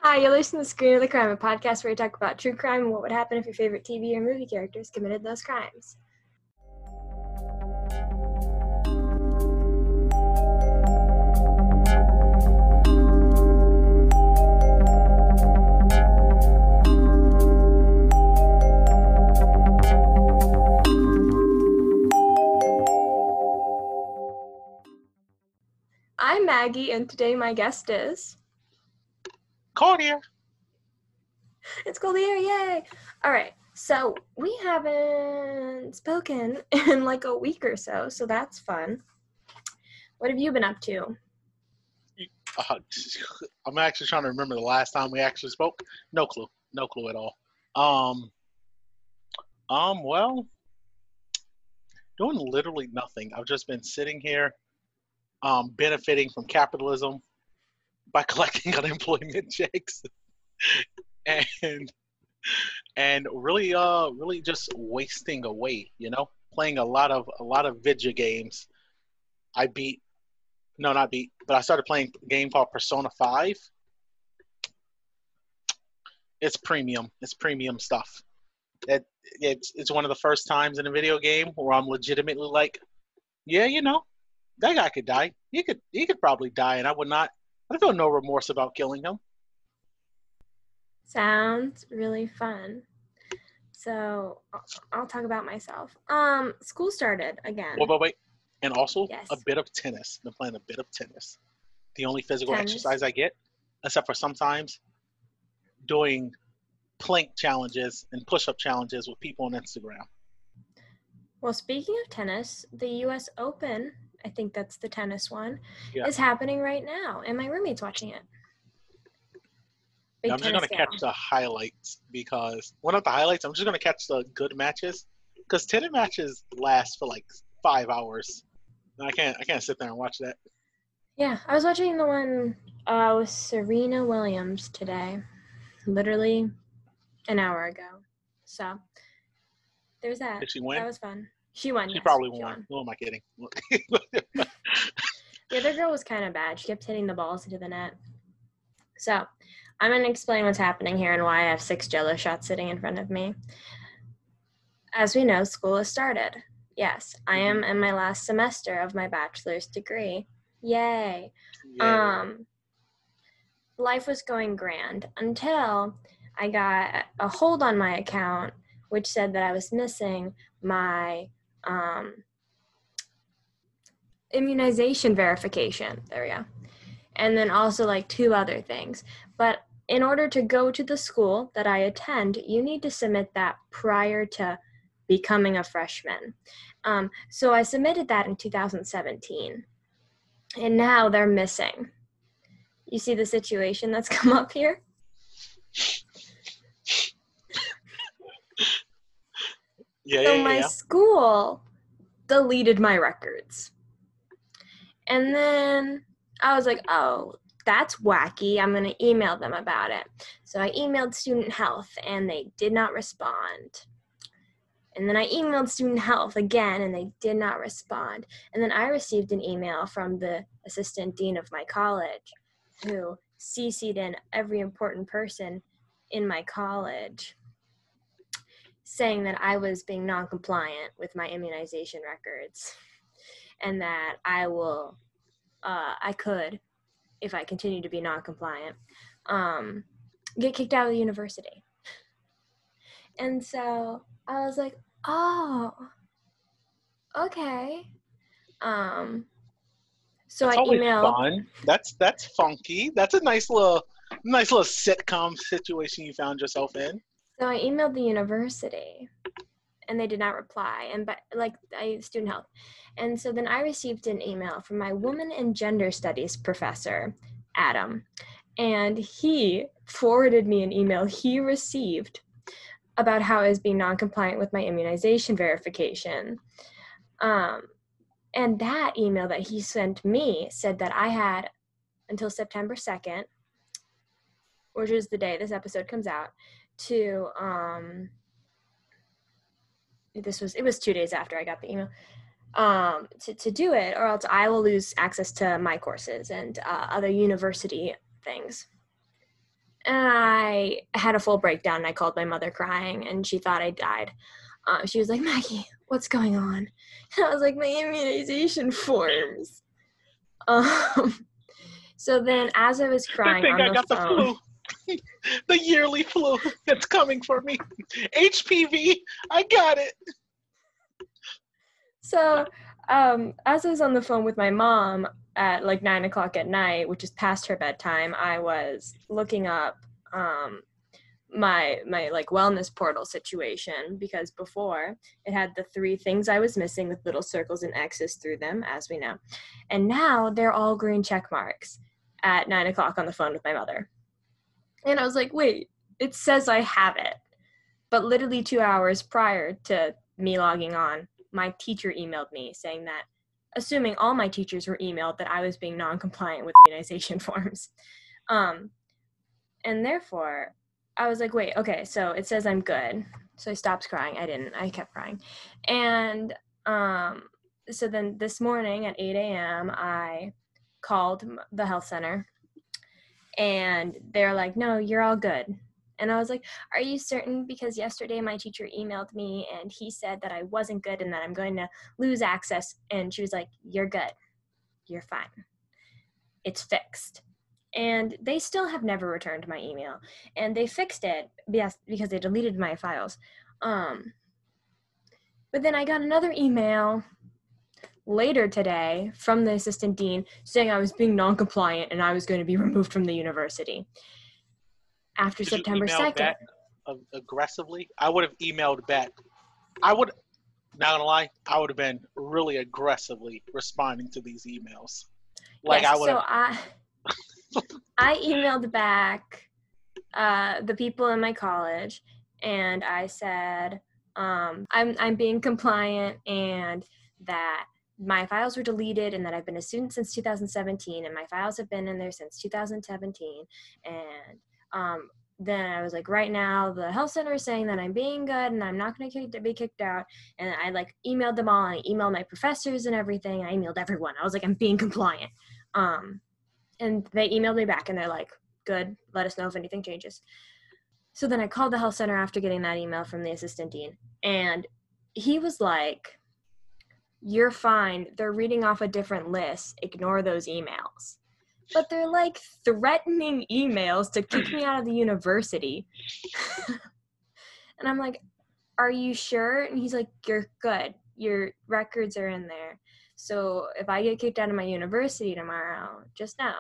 Hi, you're listening to Screen of the Crime, a podcast where we talk about true crime and what would happen if your favorite TV or movie characters committed those crimes. I'm Maggie, and today my guest is... Claudia. It's Claudia, yay! Alright, so we haven't spoken in like a week or so that's fun. What have you been up to? I'm actually trying to remember the last time we actually spoke. No clue at all. Well, doing literally nothing. I've just been sitting here, benefiting from capitalism by collecting unemployment checks, and really just wasting away. Playing a lot of video games. I started playing a game called Persona 5. It's premium. It's premium stuff. It's one of the first times in a video game where I'm legitimately like, yeah, that guy could die. He could probably die, and I feel no remorse about killing him. Sounds really fun. So I'll talk about myself. School started again. Wait. And also Yes. A bit of tennis. Been playing a bit of tennis. The only physical exercise I get, except for sometimes doing plank challenges and push-up challenges with people on Instagram. Well, speaking of tennis, the U.S. Open, I think that's the tennis one, Yeah. is happening right now, and my roommate's watching it. I'm just going to catch the highlights because, well, not the highlights, I'm just going to catch the good matches because tennis matches last for like 5 hours. And I can't sit there and watch that. Yeah, I was watching the one with Serena Williams today, literally an hour ago. So there's that. Did she win? That was fun. She won. She yes, probably won. Who am I kidding? The other girl was kind of bad. She kept hitting the balls into the net. So I'm going to explain what's happening here and why I have 6 Jell-O shots sitting in front of me. As we know, school has started. Yes, I am in my last semester of my bachelor's degree. Yay. Life was going grand until I got a hold on my account, which said that I was missing my immunization verification. There we go. And then also like 2 other things. But in order to go to the school that I attend, you need to submit that prior to becoming a freshman. So I submitted that in 2017. And now they're missing. You see the situation that's come up here? So my school deleted my records. And then I was like, oh, that's wacky. I'm going to email them about it. So I emailed Student Health, and they did not respond. And then I emailed Student Health again, and they did not respond. And then I received an email from the assistant dean of my college, who CC'd in every important person in my college, saying that I was being non-compliant with my immunization records, and that I could, if I continue to be non-compliant, get kicked out of the university. And so I was like, oh, okay. So that's I emailed. Fun. That's funky. That's a nice little sitcom situation you found yourself in. So I emailed the university, and they did not reply. And Student Health, and so then I received an email from my Women and Gender Studies professor, Adam, and he forwarded me an email he received about how I was being non-compliant with my immunization verification. And that email that he sent me said that I had until September 2nd, which is the day this episode comes out, to, it was 2 days after I got the email, to do it, or else I will lose access to my courses and other university things. And I had a full breakdown, and I called my mother crying, and she thought I died. She was like, Maggie, what's going on? And I was like, my immunization forms. So then as I was crying on the phone. The flu. The yearly flu that's coming for me. HPV, I got it. So as I was on the phone with my mom at like 9 o'clock at night, which is past her bedtime, I was looking up my like wellness portal situation, because before it had the 3 things I was missing with little circles and X's through them, as we know. And now they're all green check marks at 9 o'clock on the phone with my mother. And I was like, wait, it says I have it. But literally 2 hours prior to me logging on, my teacher emailed me saying that, assuming all my teachers were emailed, that I was being non-compliant with immunization forms. And therefore, I was like, wait, okay, so it says I'm good. So I stopped crying. I didn't. I kept crying. And so then this morning at 8 a.m., I called the health center, and they're like, no, you're all good. And I was like, are you certain? Because yesterday my teacher emailed me, and he said that I wasn't good and that I'm going to lose access. And she was like, you're good. You're fine. It's fixed. And they still have never returned my email. And they fixed it because they deleted my files. But then I got another email later today from the assistant dean saying I was being non-compliant and I was going to be removed from the university after Did September you email 2nd. Back aggressively? I would have emailed back. Not gonna lie, I would have been really aggressively responding to these emails. Like, yes, I would have. I emailed back the people in my college, and I said I'm being compliant, and that my files were deleted, and that I've been a student since 2017, and my files have been in there since 2017. And then I was like, right now the health center is saying that I'm being good and I'm not going to be kicked out. And I like emailed them all, and I emailed my professors and everything. I emailed everyone. I was like, I'm being compliant. And they emailed me back, and they're like, good, let us know if anything changes. So then I called the health center after getting that email from the assistant dean, and he was like, you're fine. They're reading off a different list. Ignore those emails. But they're like threatening emails to kick me out of the university. And I'm like, are you sure? And he's like, you're good. Your records are in there. So if I get kicked out of my university tomorrow, just know.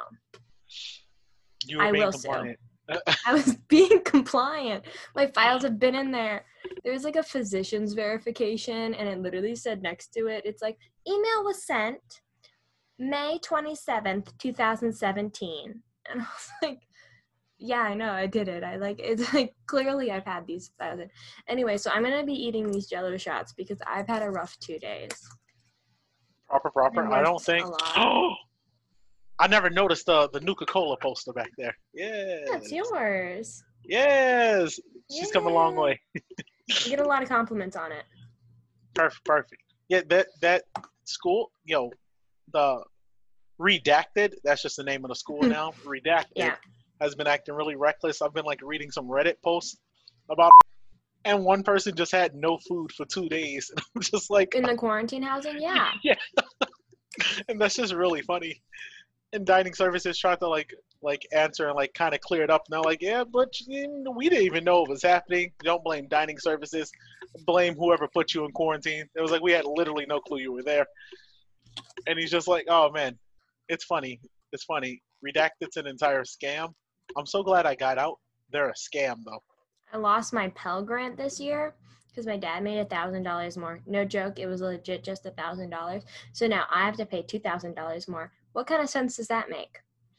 I will sue. I was being compliant. My files have been in there. There's like a physician's verification, and it literally said next to it, it's like, email was sent May 27th, 2017. And I was like, yeah, I know, I did it. It's like, clearly I've had these files. Anyway, so I'm going to be eating these Jell-O shots because I've had a rough 2 days. Proper. I don't think. Oh, I never noticed the Nuka-Cola poster back there. Yeah. That's yours. Yes. She's come a long way. I get a lot of compliments on it. Perfect. Yeah, that school, the Redacted, that's just the name of the school now. Redacted has been acting really reckless. I've been like reading some Reddit posts about it, and one person just had no food for 2 days. And I'm just like, in the quarantine housing, yeah. Yeah. And that's just really funny. And dining services tried to like answer and like kind of clear it up. And they're like, yeah, but we didn't even know it was happening. Don't blame dining services. Blame whoever put you in quarantine. It was like we had literally no clue you were there. And he's just like, oh man, it's funny. It's funny. Redacted's an entire scam. I'm so glad I got out. They're a scam though. I lost my Pell Grant this year because my dad made $1,000 more. No joke, it was legit just $1,000. So now I have to pay $2,000 more. What kind of sense does that make?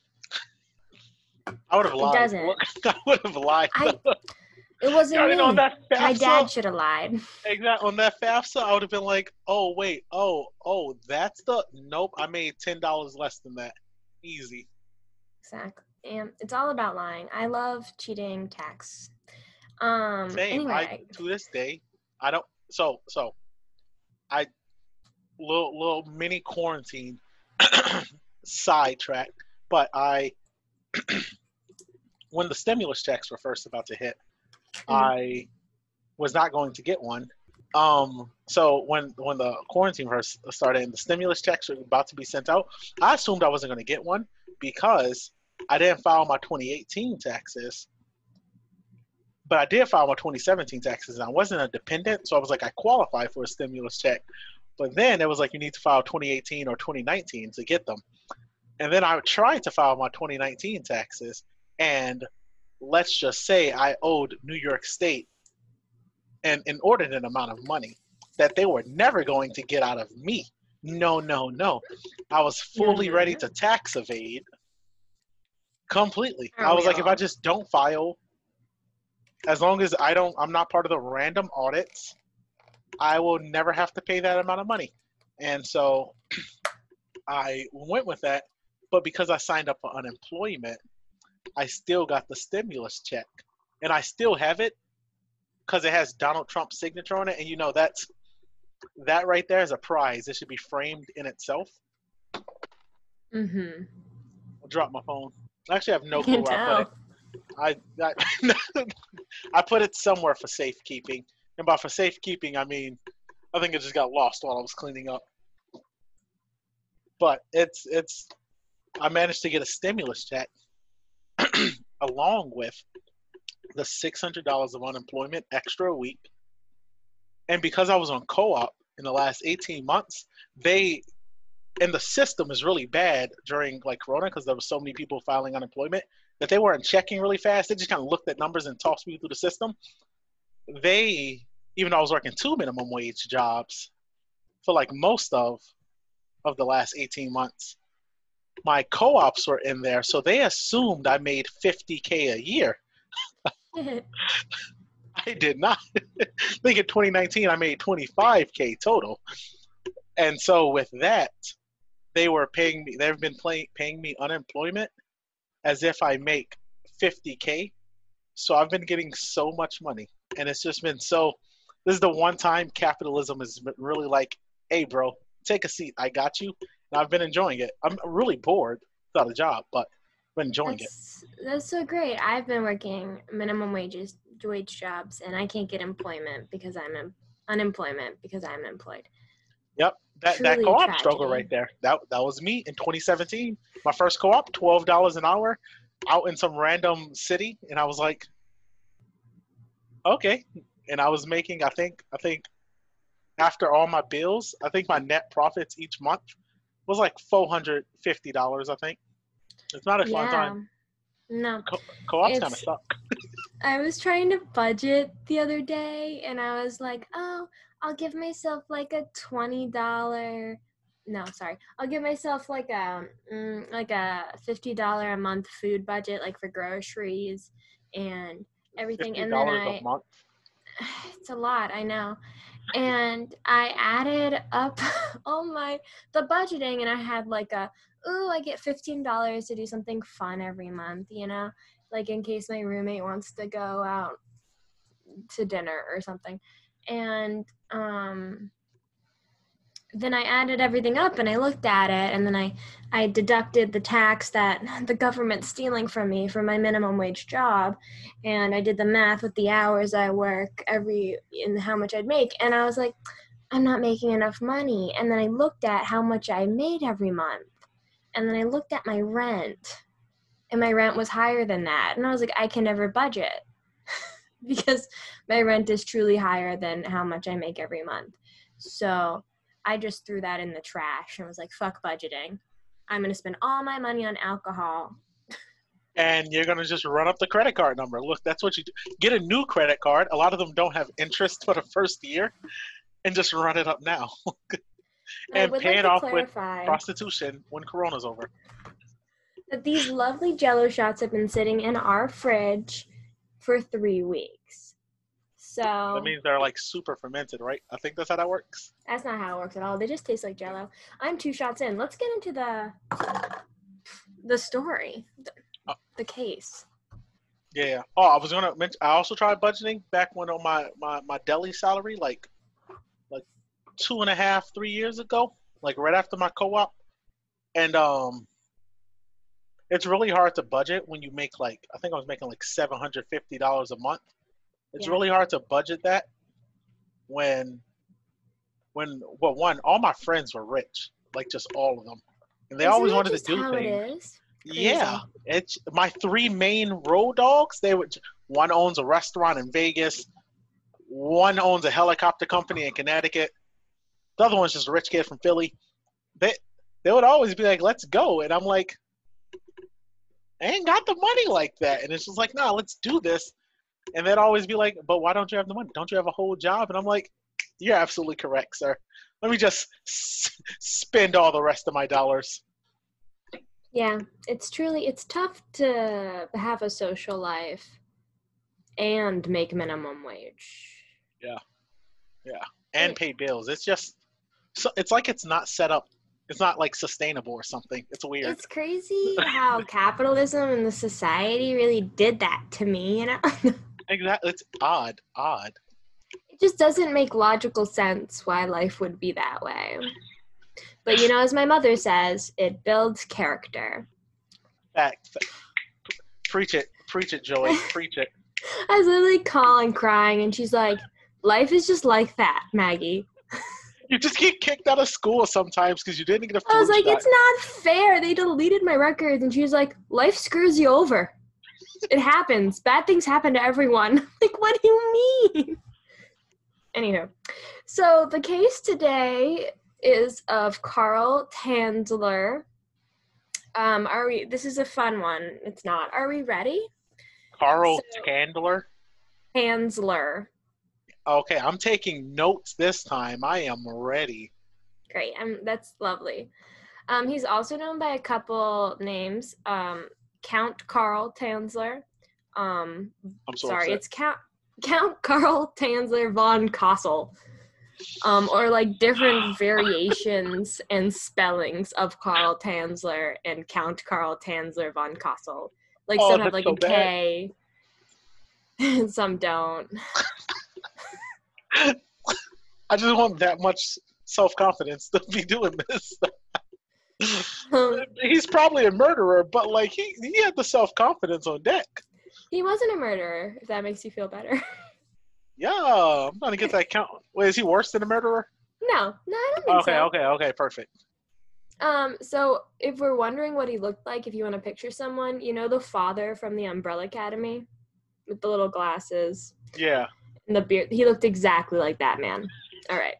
I would have lied. It doesn't. I would have lied. It wasn't me. My dad should have lied. Exactly. On that FAFSA, I would have been like, oh, wait. Oh, that's nope, I made $10 less than that. Easy. Exactly. And it's all about lying. I love cheating tax. Same. Anyway. To this day, I don't. So, I little mini quarantine sidetrack, but I when the stimulus checks were first about to hit, Mm-hmm. I was not going to get one. So when the quarantine first started and the stimulus checks were about to be sent out, I assumed I wasn't going to get one because I didn't file my 2018 taxes. But I did file my 2017 taxes, and I wasn't a dependent, so I was like, I qualify for a stimulus check. But then it was like, you need to file 2018 or 2019 to get them. And then I tried to file my 2019 taxes, and let's just say I owed New York State an inordinate amount of money that they were never going to get out of me. No, no, no. I was fully ready to tax evade completely. I was like, if I just don't file, as long as I'm not part of the random audits, I will never have to pay that amount of money. And so I went with that. But because I signed up for unemployment, I still got the stimulus check. And I still have it because it has Donald Trump's signature on it. And that right there is a prize. It should be framed in itself. Mm-hmm. I'll drop my phone. Actually, I have no clue where I put it. I put it somewhere for safekeeping, and by for safekeeping, I mean I think it just got lost while I was cleaning up. But I managed to get a stimulus check along with the $600 of unemployment extra a week, and because I was on co-op in the last 18 months, the system is really bad during like Corona because there were so many people filing unemployment that they weren't checking really fast. They just kind of looked at numbers and tossed me through the system. Even though I was working 2 minimum wage jobs for like most of the last 18 months, my co-ops were in there, so they assumed I made $50K a year. I did not. I think in 2019 I made $25K total. And so with that, they were paying me. They've been paying me unemployment as if I make $50K. So I've been getting so much money, and it's just been so. This is the one time capitalism is really like, hey, bro, take a seat. I got you. And I've been enjoying it. I'm really bored without a job, but I've been enjoying it. That's so great. I've been working minimum wage jobs, and I can't get employment because I'm unemployment because I'm employed. Yep. That co-op struggle right there. That was me in 2017. My first co-op, $12 an hour, out in some random city, and I was like, okay. And I was making, I think after all my bills, I think my net profits each month was like $450. I think it's not a fun time. No, co-ops kind of suck. I was trying to budget the other day, and I was like, oh, I'll give myself like a $20. No, sorry. I'll give myself like a $50 a month food budget, like for groceries and everything. And then a month. It's a lot, I know. And I added up the budgeting, and I had like I get $15 to do something fun every month, like in case my roommate wants to go out to dinner or something. And then I added everything up, and I looked at it, and then I deducted the tax that the government's stealing from me for my minimum wage job, and I did the math with the hours I work and how much I'd make, and I was like, I'm not making enough money. And then I looked at how much I made every month, and then I looked at my rent, and my rent was higher than that, and I was like, I can never budget because my rent is truly higher than how much I make every month. So I just threw that in the trash and was like, fuck budgeting. I'm going to spend all my money on alcohol. And you're going to just run up the credit card number. Look, that's what you do. Get a new credit card. A lot of them don't have interest for the first year. And just run it up now. And pay it off with prostitution when Corona's over. That these lovely Jell-O shots have been sitting in our fridge for 3 weeks. So that means they're like super fermented, right? I think that's how that works. That's not how it works at all. They just taste like Jell-O. I'm 2 shots in. Let's get into the story, the case. Yeah. Oh, I was gonna mention. I also tried budgeting back when on my deli salary, like 2.5, 3 years ago, like right after my co-op, and it's really hard to budget when you make like, I think I was making like $750 a month. It's Yeah. really hard to budget that when well, one, all my friends were rich, like just all of them, and they Isn't always that wanted to just do how it things. is? Yeah, Crazy. it's my three main road dogs. They would one owns a restaurant in Vegas, one owns a helicopter company in Connecticut. The other one's just a rich kid from Philly. They they would always be like, "Let's go," and I'm like, "I ain't got the money like that." And it's just like, "No, let's do this." And they'd always be like, "But why don't you have the money? Don't you have a whole job?" And I'm like, "You're absolutely correct, sir. Let me just spend all the rest of my dollars." Yeah, it's tough to have a social life and make minimum wage. Yeah, yeah, and pay bills. It's just, so it's like it's not set up. It's not like sustainable or something. It's weird. It's crazy how capitalism and the society really did that to me, you know? Exactly. It's odd. Odd. It just doesn't make logical sense why life would be that way. But you know, as my mother says, it builds character. Fact. Preach it, Joey. Preach it. I was literally calling, crying, and she's like, life is just like that, Maggie. You just get kicked out of school sometimes because you didn't get a flu I was like, shot. it's not fair. They deleted my records. And she was like, life screws you over. It happens. Bad things happen to everyone. Like, what do you mean? Anywho, so the case today is of Carl Tanzler. This is a fun one. It's not. Are we ready? Carl Tandler. Tanzler. Okay, I'm taking notes this time. I am ready. Great. That's lovely. He's also known by a couple names. Count Carl Tanzler. I'm so Sorry, upset. it's Count Carl Tanzler von Kassel. Or like different variations and spellings of Carl Tanzler and Count Carl Tanzler von Kassel. Like some have That's like so a bad. K, and some don't. I just want that much self-confidence to be doing this. He's probably a murderer, but like he had the self-confidence on deck. He wasn't a murderer, if that makes you feel better. Yeah, I'm gonna get that count. Wait, is he worse than a murderer? No, I don't think so. Okay, perfect. So if we're wondering what he looked like, if you want to picture someone, you know the father from the Umbrella Academy with the little glasses Yeah. and the beard. He looked exactly like that man. All right.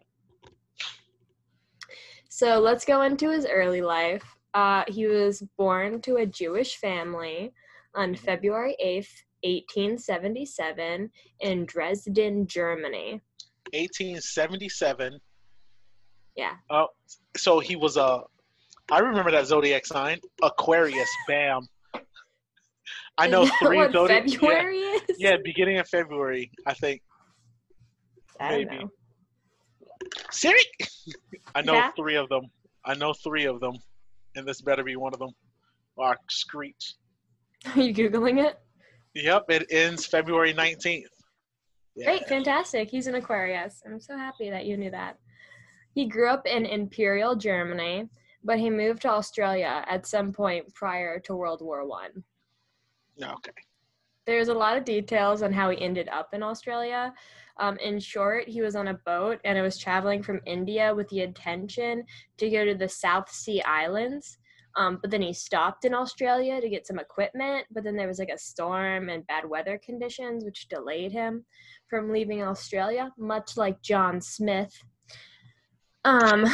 So let's go into his early life. He was born to a Jewish family on February 8th, 1877 in Dresden, Germany. 1877. Yeah. Oh, so he was I remember that zodiac sign, Aquarius. Bam. I know three what zodiac. February is? Yeah, beginning of February, I think. I don't know. Siri. I know Yeah. 3 of them. And this better be one of them. Or Screech. Are you Googling it? Yep, it ends February 19th. Yeah. Great, fantastic. He's an Aquarius. I'm so happy that you knew that. He grew up in Imperial Germany, but he moved to Australia at some point prior to World War I. Okay. There's a lot of details on how he ended up in Australia. In short, he was on a boat and it was traveling from India with the intention to go to the South Sea Islands. But then he stopped in Australia to get some equipment, but then there was like a storm and bad weather conditions, which delayed him from leaving Australia, much like John Smith. I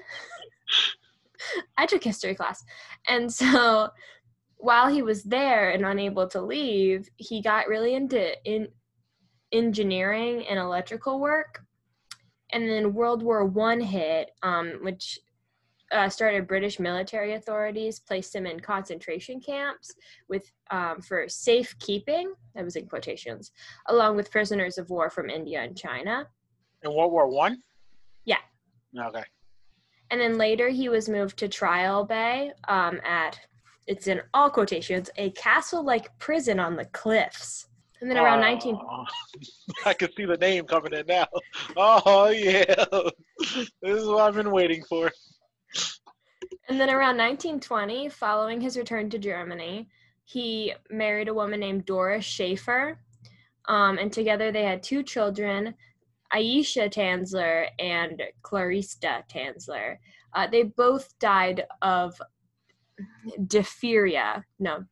took history class. And so while he was there and unable to leave, he got really into engineering and electrical work. And then World War I hit, which started British military authorities, placed him in concentration camps with for safekeeping, that was in quotations, along with prisoners of war from India and China. In World War I? Yeah. Okay. And then later he was moved to Trial Bay at, it's in all quotations, a castle-like prison on the cliffs. And then around 19... I can see the name coming in now. Oh, yeah. This is what I've been waiting for. And then around 1920, following his return to Germany, he married a woman named Doris Schaefer. And together they had 2 children, Aisha Tanzler and Clarista Tanzler. They both died of diphtheria.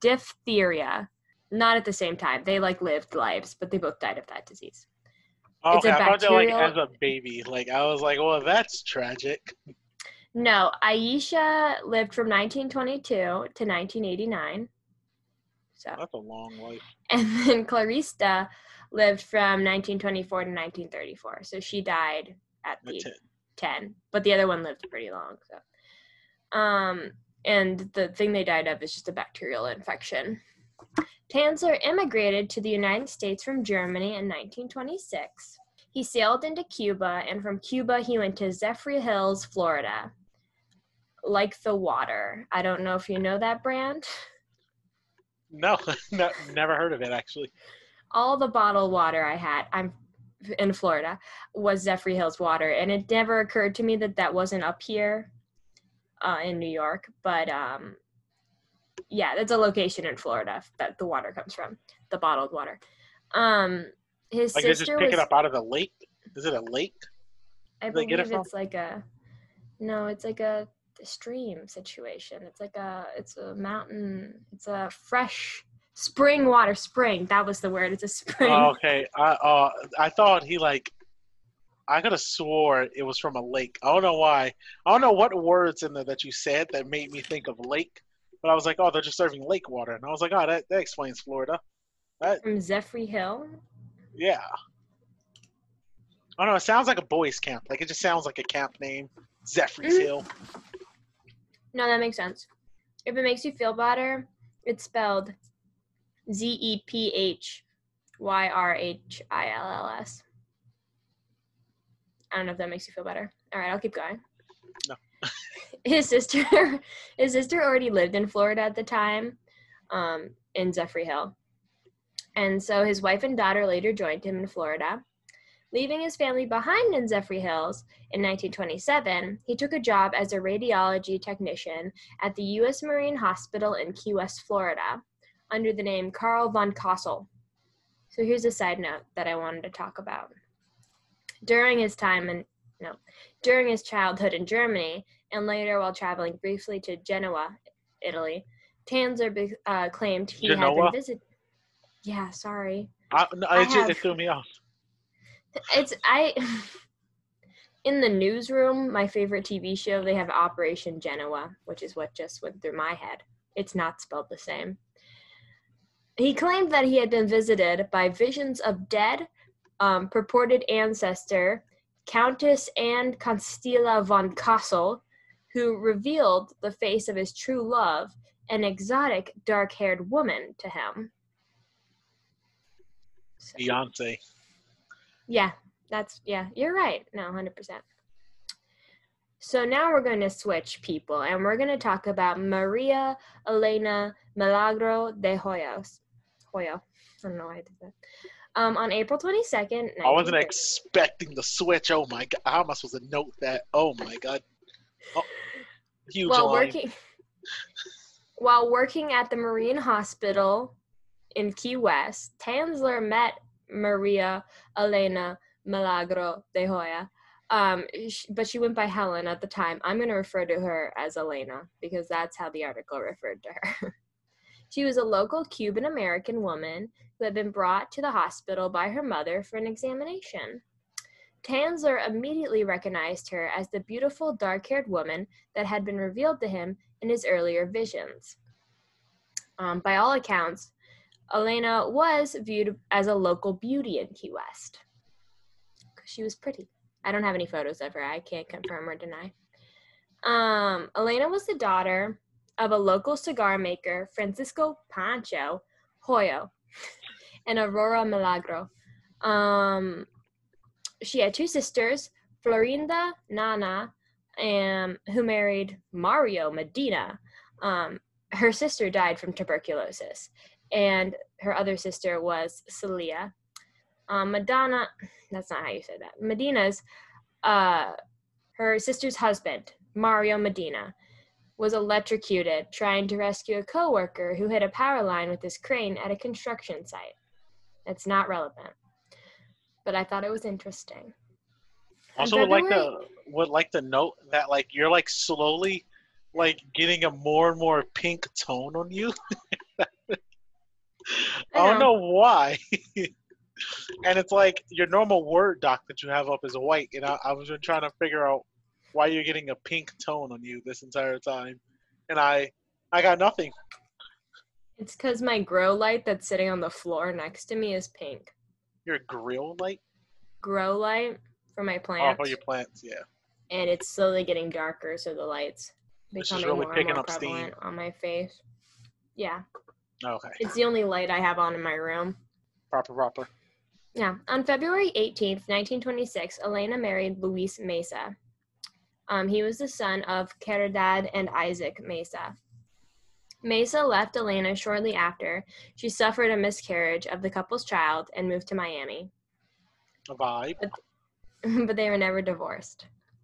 Not at the same time. They lived lives, but they both died of that disease. Oh, okay, I thought they as a baby. I was like, well, that's tragic. No, Aisha lived from 1922 to 1989. So that's a long life. And then Clarista lived from 1924 to 1934. So she died at the 10. But the other one lived pretty long. So, and the thing they died of is just a bacterial infection. Tanzler immigrated to the United States from Germany in 1926. He sailed into Cuba, and from Cuba he went to Zephyr Hills, Florida. Like the water. I don't know if you know that brand. No, never heard of it, actually. All the bottled water I had, I'm in Florida, was Zephyr Hills water, and it never occurred to me that wasn't up here in New York, but yeah, that's a location in Florida that the water comes from, the bottled water. His sister they just pick it up out of the lake? Is it a lake? I believe it's it's like a stream situation. It's a mountain. It's a fresh spring water. That was the word. It's a spring. Oh, okay. I thought I could have swore it was from a lake. I don't know why. I don't know what words in there that you said that made me think of lake. But I was like, oh, they're just serving lake water. And I was like, oh, that explains Florida. From Zephyr Hill? Yeah. I don't know. It sounds like a boys' camp. It just sounds like a camp name. Zephyr's Hill. No, that makes sense. If it makes you feel better, it's spelled Zephyrills. I don't know if that makes you feel better. All right, I'll keep going. No. His sister already lived in Florida at the time, in Zephyr Hill. And so his wife and daughter later joined him in Florida. Leaving his family behind in Zephyr Hills in 1927, he took a job as a radiology technician at the U.S. Marine Hospital in Key West, Florida, under the name Carl von Kossel. So here's a side note that I wanted to talk about. During his childhood in Germany, and later while traveling briefly to Genoa, Italy, Tanzler claimed he had been visited. Yeah, sorry. It threw me off. In the newsroom, my favorite TV show, they have Operation Genoa, which is what just went through my head. It's not spelled the same. He claimed that he had been visited by visions of dead, purported ancestor, Countess Anne Constilla von Kossel, who revealed the face of his true love, an exotic, dark-haired woman, to him. So. Beyonce. Yeah, you're right. No, 100%. So now we're going to switch people, and we're going to talk about Maria Elena Milagro de Hoyo. I don't know why I did that. On April 22nd, I wasn't expecting the switch. Oh my God. How am I supposed to note that? Oh my God. Oh, huge line. While working at the Marine Hospital in Key West, Tanzler met Maria Elena Milagro de Hoyo, but she went by Helen at the time. I'm going to refer to her as Elena because that's how the article referred to her. She was a local Cuban-American woman who had been brought to the hospital by her mother for an examination. Tanzler immediately recognized her as the beautiful dark-haired woman that had been revealed to him in his earlier visions. By all accounts, Elena was viewed as a local beauty in Key West because she was pretty. I don't have any photos of her. I can't confirm or deny. Elena was the daughter of a local cigar maker, Francisco Pancho Hoyo, and Aurora Milagro. She had 2 sisters, Florinda Nana, who married Mario Medina. Her sister died from tuberculosis, and her other sister was Celia. Madonna, that's not how you say that. Medina's, her sister's husband, Mario Medina, was electrocuted trying to rescue a coworker who hit a power line with his crane at a construction site. It's not relevant, but I thought it was interesting. Also, would like to note that like you're like slowly like getting a more and more pink tone on you. I don't know why. And it's like your normal Word doc that you have up is white, and I was just trying to figure out why you're getting a pink tone on you this entire time, and I got nothing. It's because my grow light that's sitting on the floor next to me is pink. Your grill light? Grow light for my plants. Oh, for your plants, yeah. And it's slowly getting darker, so the light's becoming really more and more prevalent on my face. Yeah. Okay. It's the only light I have on in my room. Proper. Yeah. On February 18th, 1926, Elena married Luis Mesa. He was the son of Caridad and Isaac Mesa. Mesa left Elena shortly after she suffered a miscarriage of the couple's child and moved to Miami. A vibe. But they were never divorced.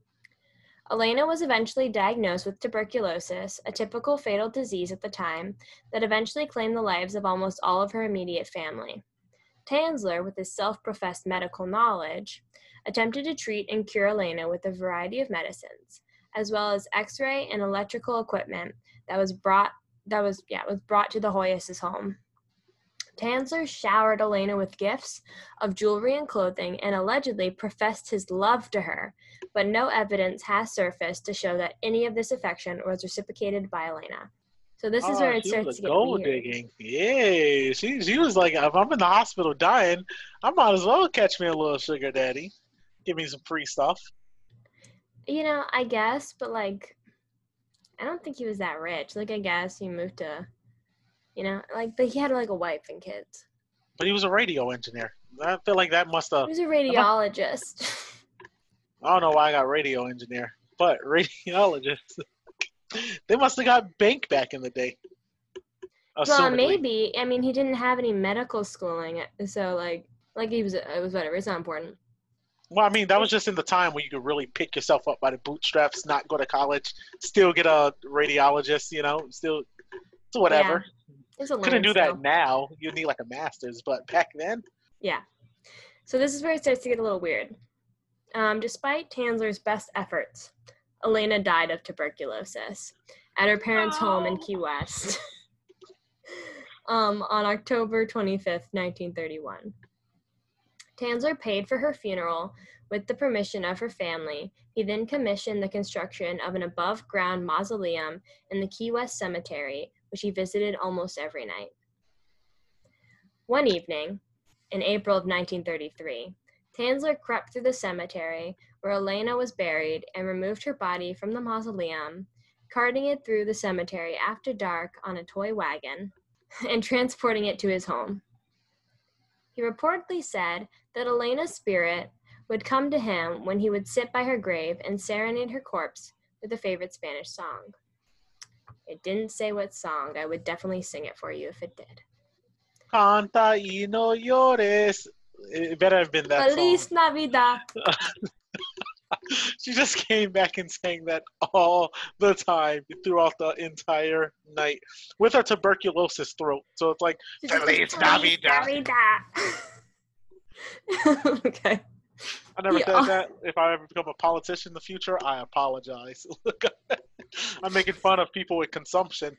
Elena was eventually diagnosed with tuberculosis, a typical fatal disease at the time that eventually claimed the lives of almost all of her immediate family. Tanzler, with his self-professed medical knowledge, attempted to treat and cure Elena with a variety of medicines, as well as X-ray and electrical equipment that was brought to the Hoyas' home. Tanzler showered Elena with gifts of jewelry and clothing and allegedly professed his love to her, but no evidence has surfaced to show that any of this affection was reciprocated by Elena. So this is where it starts to get gold weird. Digging. Yeah, she was like, if I'm in the hospital dying, I might as well catch me a little sugar daddy. Give me some free stuff. You know, I guess, but like, I don't think he was that rich. Like, I guess he moved to, you know, like, but he had like a wife and kids. But he was a radio engineer. I feel like that must have. He was a radiologist. I don't know why I got radio engineer, but radiologist. They must have got bank back in the day. Well, maybe. I mean, he didn't have any medical schooling, so like it was whatever. It's not important. Well, I mean, that was just in the time where you could really pick yourself up by the bootstraps, not go to college, still get a radiologist, you know, still, it's whatever. Yeah. Couldn't do that now. You need like a master's, but back then. Yeah. So this is where it starts to get a little weird. Despite Tanzler's best efforts, Elena died of tuberculosis at her parents' home in Key West on October 25th, 1931. Tanzler paid for her funeral with the permission of her family. He then commissioned the construction of an above-ground mausoleum in the Key West Cemetery, which he visited almost every night. One evening, in April of 1933, Tanzler crept through the cemetery where Elena was buried and removed her body from the mausoleum, carting it through the cemetery after dark on a toy wagon, and transporting it to his home. He reportedly said that Elena's spirit would come to him when he would sit by her grave and serenade her corpse with a favorite Spanish song. It didn't say what song. I would definitely sing it for you if it did. Canta y no llores. It better have been that Feliz song. Navidad. She just came back and sang that all the time throughout the entire night with her tuberculosis throat. So it's like, Feliz Navidad. Okay. I never said that. If I ever become a politician in the future, I apologize. I'm making fun of people with consumption.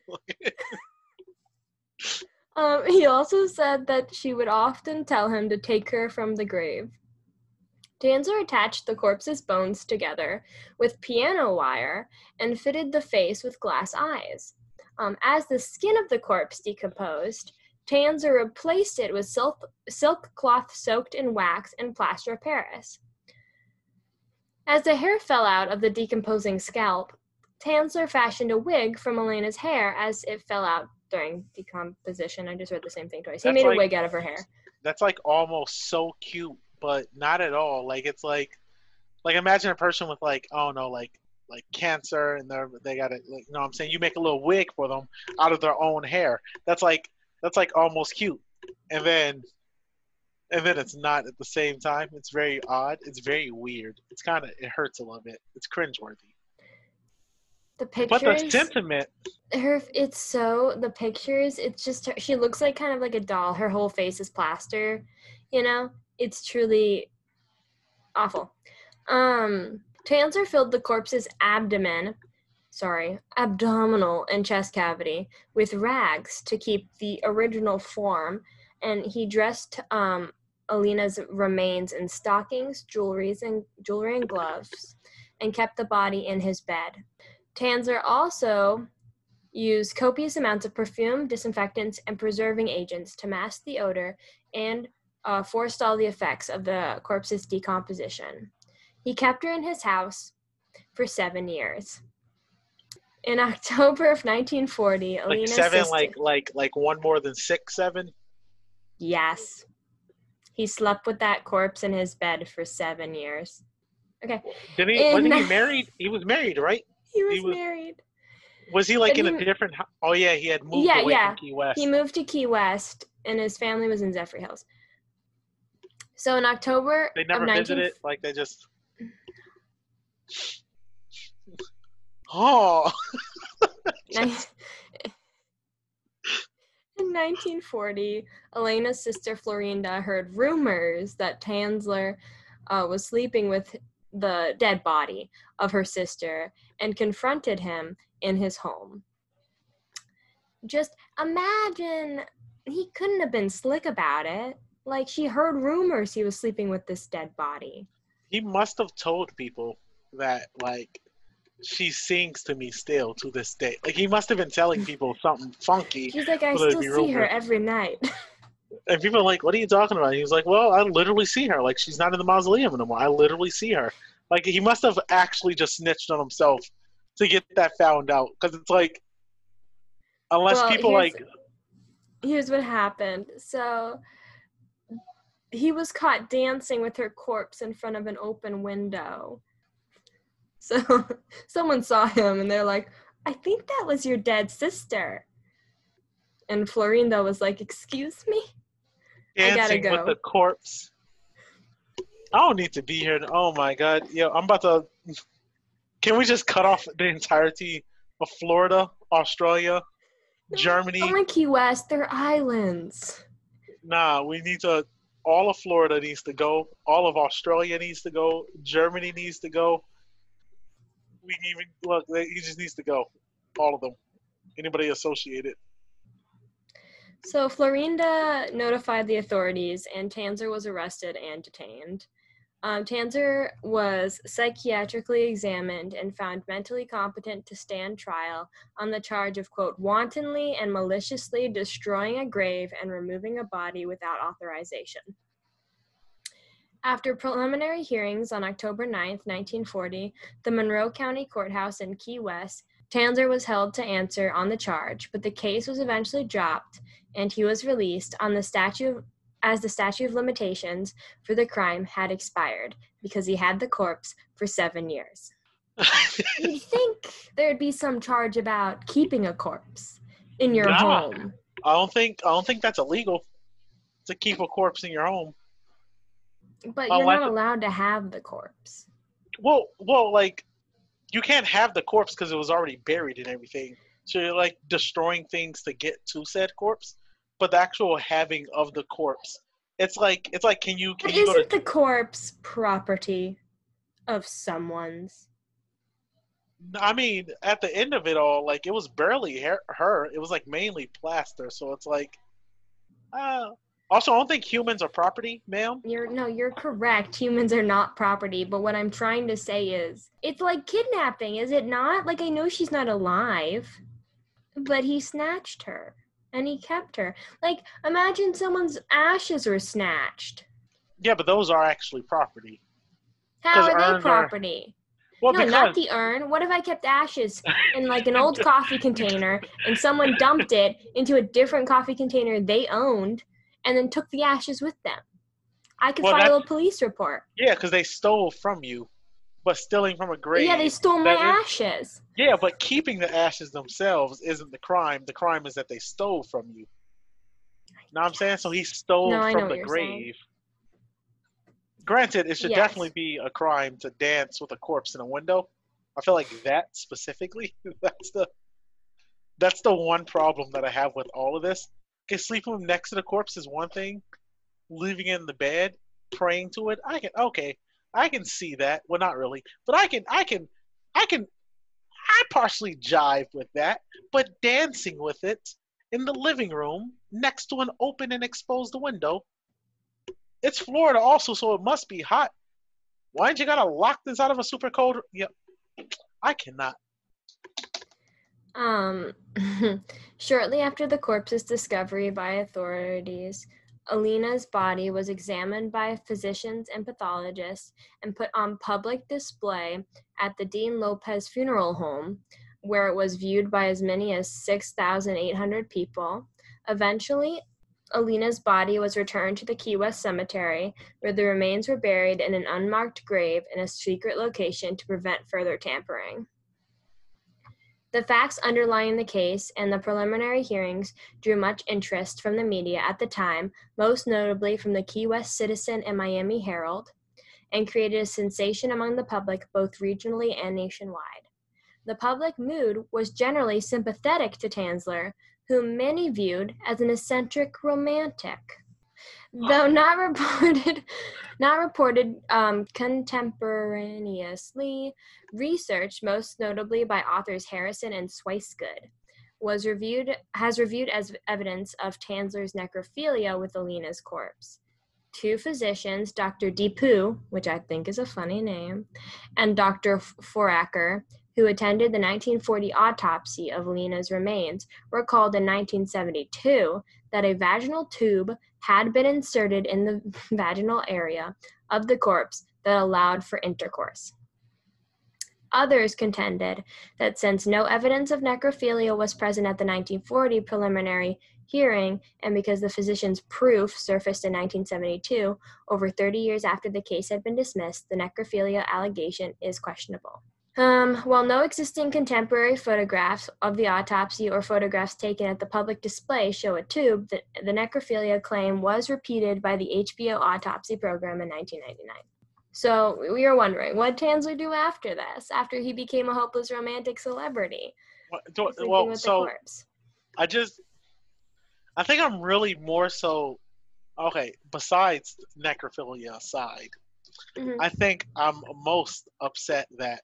He also said that she would often tell him to take her from the grave. Tanzler attached the corpse's bones together with piano wire and fitted the face with glass eyes. As the skin of the corpse decomposed, Tanzler replaced it with silk cloth soaked in wax and plaster of Paris. As the hair fell out of the decomposing scalp, Tanzler fashioned a wig from Elena's hair as it fell out during decomposition. I just read the same thing twice. He made a wig out of her hair. That's like almost so cute, but not at all. Like it's like imagine a person with like, I don't know, like cancer, and they got it. Like, you know what I'm saying? You make a little wig for them out of their own hair. That's like almost cute, and then it's not at the same time. It's very odd. It's very weird. It hurts a little bit. It's cringeworthy. The But the pictures, sentiment. the pictures, it's just, she looks like kind of like a doll. Her whole face is plaster, you know? It's truly awful. Tanzer filled the corpse's abdominal and chest cavity with rags to keep the original form, and he dressed Alina's remains in stockings, jewelry and gloves, and kept the body in his bed. Tanzer also used copious amounts of perfume, disinfectants, and preserving agents to mask the odor and forestall the effects of the corpse's decomposition. He kept her in his house for 7 years. In October of 1940, Like Alina's 7, sister... like one more than 6, 7? Yes. He slept with that corpse in his bed for 7 years. Okay. Wasn't he married? He was married, right? He was married. Was he like in a different... Oh, yeah, he had moved away from Key West. He moved to Key West, and his family was in Zephyr Hills. So in October they never visited? Like, they just... Oh! In 1940, Elena's sister Florinda heard rumors that Tanzer was sleeping with the dead body of her sister and confronted him in his home. Just imagine, he couldn't have been slick about it. Like, she heard rumors he was sleeping with this dead body. He must have told people that, like, she sings to me still to this day. Like, he must have been telling people something funky. She's like, I still see her every night. And people are like, what are you talking about? And he was like, well, I literally see her. Like, she's not in the mausoleum anymore. I literally see her. Like, he must have actually just snitched on himself to get that found out. Because it's like, unless Here's what happened. So, he was caught dancing with her corpse in front of an open window. So, someone saw him and they're like, I think that was your dead sister. And Florinda was like, excuse me? Dancing I gotta go. with the corpse. I don't need to be here. Oh my God. Yo, I'm about to... Can we just cut off the entirety of Florida, Australia, Germany? Only Key West, they're islands. Nah, we need to... All of Florida needs to go. All of Australia needs to go. Germany needs to go. We can even... Look, he just needs to go. All of them. Anybody associated. So Florinda notified the authorities, and Tanzer was arrested and detained. Tanzer was psychiatrically examined and found mentally competent to stand trial on the charge of, quote, wantonly and maliciously destroying a grave and removing a body without authorization. After preliminary hearings on October 9th, 1940, the Monroe County Courthouse in Key West, Tanzer was held to answer on the charge, but the case was eventually dropped, and he was released on the statute of limitations for the crime had expired because he had the corpse for 7 years. You'd think there'd be some charge about keeping a corpse in your home. I don't think that's illegal to keep a corpse in your home. But you're not allowed to have the corpse. Well, like, you can't have the corpse because it was already buried and everything. So you're like destroying things to get to said corpse. But the actual having of the corpse, it's like can you isn't the corpse property of someone's? I mean, at the end of it all, like, it was barely her. It was like mainly plaster. So it's like, also, I don't think humans are property, ma'am. You're correct. Humans are not property. But what I'm trying to say is, it's like kidnapping, is it not? Like, I know she's not alive, but he snatched her. And he kept her. Like, imagine someone's ashes were snatched. Yeah, but those are actually property. How are they property? Well, no, not the urn. What if I kept ashes in, like, an old coffee container and someone dumped it into a different coffee container they owned and then took the ashes with them? I could file a police report. Yeah, because they stole from you. But stealing from a grave... Yeah, they stole my ashes. Yeah, but keeping the ashes themselves isn't the crime. The crime is that they stole from you. Know what I'm saying? So he stole from the grave. Granted, it should definitely be a crime to dance with a corpse in a window. I feel like that specifically, that's the one problem that I have with all of this. Okay, sleeping next to the corpse is one thing. Leaving it in the bed, praying to it, I can see that. Well, not really, but I partially jive with that. But dancing with it in the living room next to an open and exposed window. It's Florida also, so it must be hot. Why did you gotta lock this out of a super cold? Yeah, I cannot. Shortly after the corpse's discovery by authorities, Alina's body was examined by physicians and pathologists and put on public display at the Dean Lopez Funeral Home, where it was viewed by as many as 6,800 people. Eventually, Alina's body was returned to the Key West Cemetery, where the remains were buried in an unmarked grave in a secret location to prevent further tampering. The facts underlying the case and the preliminary hearings drew much interest from the media at the time, most notably from the Key West Citizen and Miami Herald, and created a sensation among the public both regionally and nationwide. The public mood was generally sympathetic to Tanzler, whom many viewed as an eccentric romantic. Though not reported contemporaneously, research, most notably by authors Harrison and Swicegood, has reviewed as evidence of Tanzler's necrophilia with Alina's corpse. Two physicians, Dr. Deepu, which I think is a funny name, and Dr. Foraker, who attended the 1940 autopsy of Alina's remains, recalled in 1972 that a vaginal tube had been inserted in the vaginal area of the corpse that allowed for intercourse. Others contended that since no evidence of necrophilia was present at the 1940 preliminary hearing, and because the physician's proof surfaced in 1972, over 30 years after the case had been dismissed, the necrophilia allegation is questionable. While no existing contemporary photographs of the autopsy or photographs taken at the public display show a tube, the necrophilia claim was repeated by the HBO autopsy program in 1999. So we are wondering, what did Tanzler do after this, after he became a hopeless romantic celebrity? I think I'm really more so, okay, besides necrophilia aside, I think I'm most upset that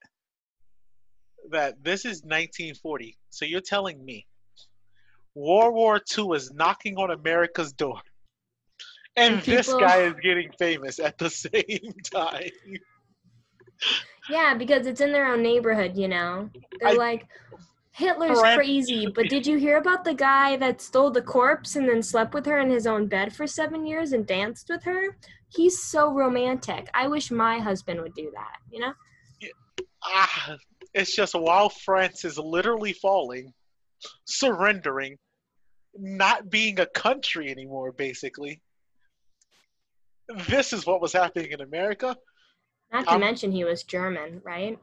this is 1940. So you're telling me World War II is knocking on America's door, and this guy is getting famous at the same time. Yeah, because it's in their own neighborhood, you know. They're like, Hitler's crazy, but did you hear about the guy that stole the corpse and then slept with her in his own bed for 7 years and danced with her? He's so romantic. I wish my husband would do that, you know? It's just while France is literally falling, surrendering, not being a country anymore, basically. This is what was happening in America. Not to mention he was German, right?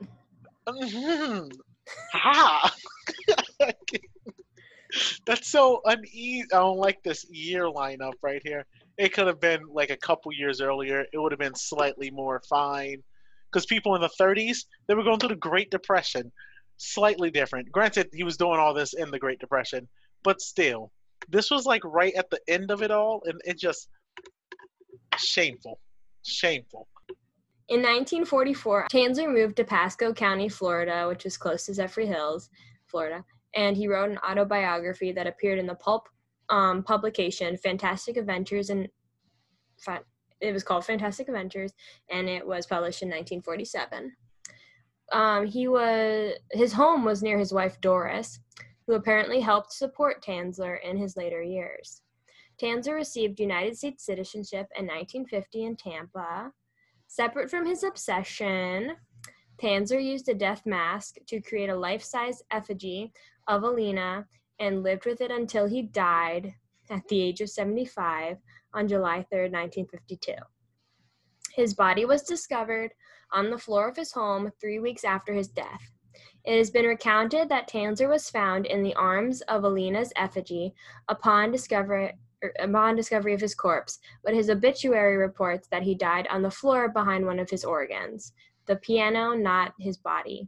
That's so uneasy. I don't like this year lineup right here. It could have been like a couple years earlier. It would have been slightly more fine. Because people in the 30s, they were going through the Great Depression. Slightly different. Granted, he was doing all this in the Great Depression. But still, this was like right at the end of it all. And it just, shameful. Shameful. In 1944, Tanzler moved to Pasco County, Florida, which is close to Zephyr Hills, Florida. And he wrote an autobiography that appeared in the pulp publication, Fantastic Adventures, and it was called Fantastic Adventures, and it was published in 1947. His home was near his wife Doris, who apparently helped support Tanzler in his later years. Tanzler received United States citizenship in 1950 in Tampa. Separate from his obsession, Tanzler used a death mask to create a life-size effigy of Alina and lived with it until he died at the age of 75 on July 3rd, 1952. His body was discovered on the floor of his home 3 weeks after his death. It has been recounted that Tanzler was found in the arms of Alina's effigy upon discovery of his corpse, but his obituary reports that he died on the floor behind one of his organs, the piano, not his body.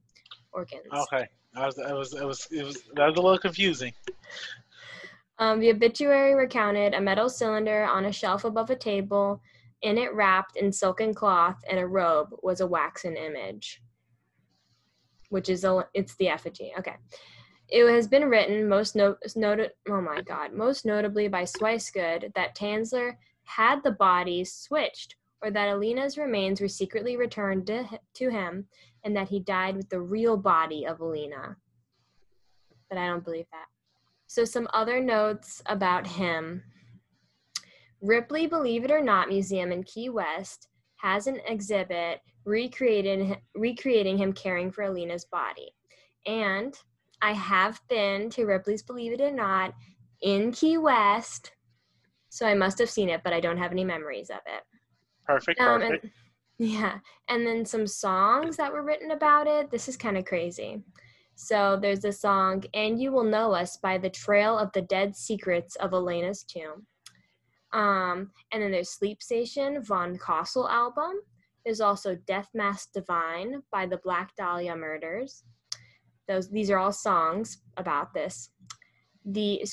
organs. Okay. That was a little confusing. The obituary recounted a metal cylinder on a shelf above a table. In it, wrapped in silken cloth and a robe, was a waxen image, which is it's the effigy. Okay. It has been written most notably by Swicegood that Tanzler had the bodies switched, or that Alina's remains were secretly returned to him, and that he died with the real body of Alina. But I don't believe that. So some other notes about him. Ripley, Believe It or Not Museum in Key West has an exhibit recreating him caring for Alina's body. And I have been to Ripley's Believe It or Not in Key West, so I must have seen it, but I don't have any memories of it. Perfect. And then some songs that were written about it. This is kind of crazy. So there's the song, And You Will Know Us by The Trail of the Dead Secrets of Elena's Tomb. And then there's Sleep Station, Von Kossel album. There's also Death Mask Divine by the Black Dahlia Murders. These are all songs about this. The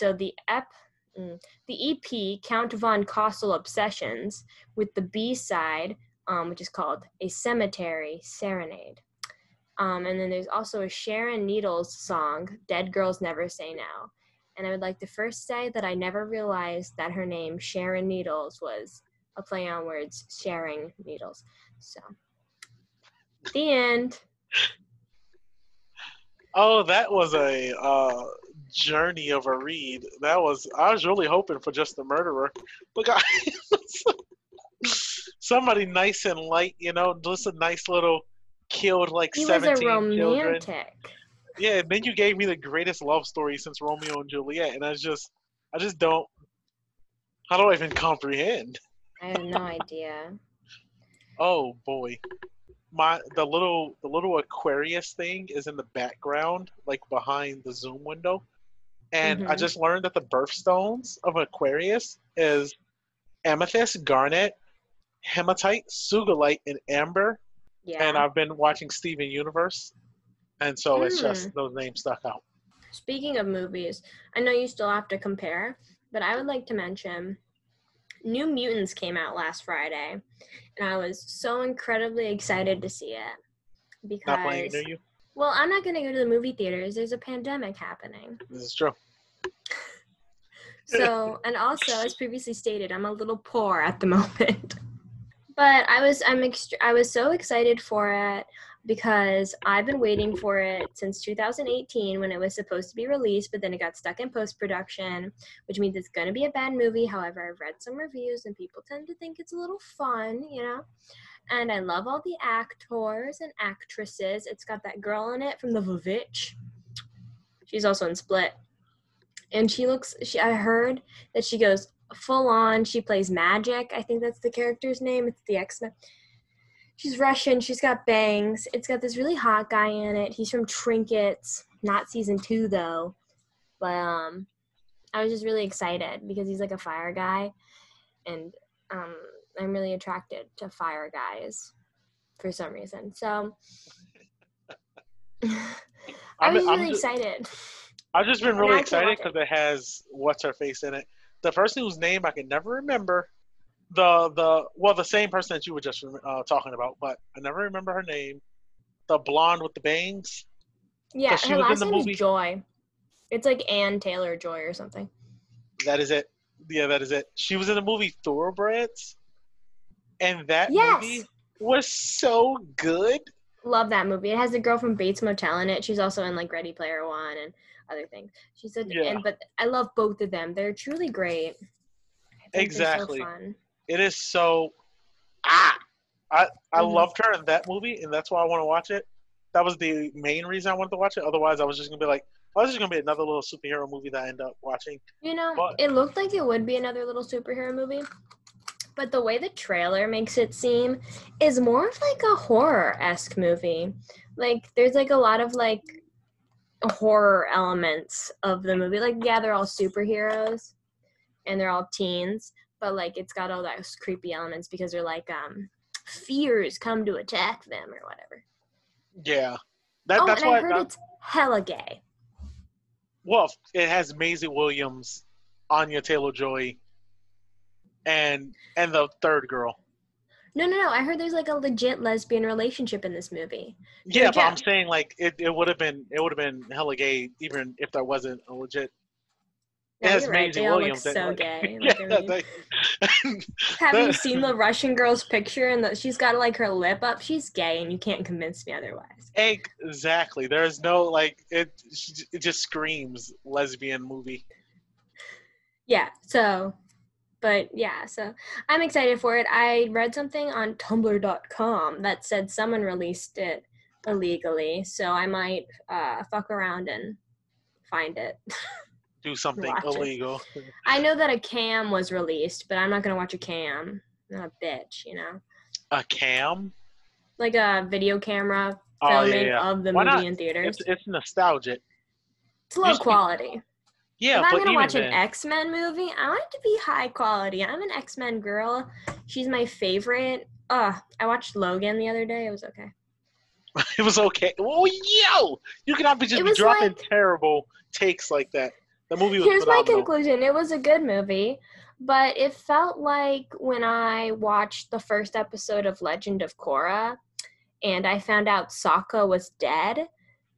EP, Count Von Kossel Obsessions, with the B-side, which is called A Cemetery Serenade. And then there's also a Sharon Needles song, Dead Girls Never Say No. And I would like to first say that I never realized that her name, Sharon Needles, was a play on words, sharing needles. So, the end. Oh, that was a journey of a read. I was really hoping for just the murderer. But somebody nice and light, just a nice little killed like he 17 was a romantic. Children. Yeah, and then you gave me the greatest love story since Romeo and Juliet, and I just don't. How do I even comprehend? I have no idea. Oh boy, the little Aquarius thing is in the background, like behind the Zoom window, and I just learned that the birthstones of Aquarius is amethyst, garnet, hematite, sugilite, and amber. Yeah. And I've been watching Steven Universe, and so it's just those names stuck out. Speaking of movies, I know you still have to compare, but I would like to mention New Mutants came out last Friday, and I was so incredibly excited to see it. Because, not playing near you? Well, I'm not going to go to the movie theaters. There's a pandemic happening. This is true. So, and also, as previously stated, I'm a little poor at the moment. But I was so excited for it because I've been waiting for it since 2018 when it was supposed to be released, but then it got stuck in post-production, which means it's going to be a bad movie. However, I've read some reviews and people tend to think it's a little fun, And I love all the actors and actresses. It's got that girl in it from The Vivitch. She's also in Split. And I heard that she goes full on. She plays Magic. I think that's the character's name. It's the X-Men. She's Russian. She's got bangs. It's got this really hot guy in it. He's from Trinkets. Not season 2 though. But I was just really excited because he's like a fire guy, and I'm really attracted to fire guys for some reason. So I was really excited. I've just been really excited because it has what's her face in it. The person whose name I can never remember. The same person that you were just talking about, but I never remember her name. The blonde with the bangs. Yeah, her last name is Joy. It's like Ann Taylor-Joy or something. That is it. Yeah, that is it. She was in the movie Thoroughbreds, and that movie was so good. Love that movie. It has the girl from Bates Motel in it. She's also in like Ready Player One and other things. She said, but I love both of them. They're truly great. Exactly. So fun. It is so. I loved her in that movie, and that's why I want to watch it. That was the main reason I wanted to watch it. Otherwise, I was just gonna be like, "Oh, this is gonna be another little superhero movie that I end up watching." It looked like it would be another little superhero movie, but the way the trailer makes it seem is more of like a horror-esque movie. Like, there's like a lot of like horror elements of the movie. Like, yeah, they're all superheroes and they're all teens, but like it's got all those creepy elements because they're like fears come to attack them or whatever. Yeah. That's and I why. heard it's hella gay. Well, it has Maisie Williams, Anya Taylor-Joy, and the third girl. No. I heard there's like a legit lesbian relationship in this movie. No Yeah, but I'm joke. saying like it would have been hella gay even if there wasn't a legit. It No, has you're right. Maisie They all look Williams and so like gay. yeah, Like, I mean, have you that, seen the Russian girl's picture and she's got like her lip up? She's gay, and you can't convince me otherwise. exactly. There's no like it just screams lesbian movie. Yeah. So I'm excited for it. I read something on Tumblr.com that said someone released it illegally, so I might fuck around and find it. Do something Watch illegal. It. I know that a cam was released, but I'm not gonna watch a cam. I'm a bitch, you know. A cam? Like a video camera filming of the Why movie not? in theaters. It's nostalgic. It's low quality. Yeah, if I'm but gonna even watch an then, X-Men movie, I want it to be high quality. I'm an X-Men girl. She's my favorite. I watched Logan the other day. It was okay. it was okay. Oh, yo! You cannot be dropping terrible takes like that. The movie was Here's phenomenal. my conclusion. It was a good movie, but it felt like when I watched the first episode of Legend of Korra and I found out Sokka was dead,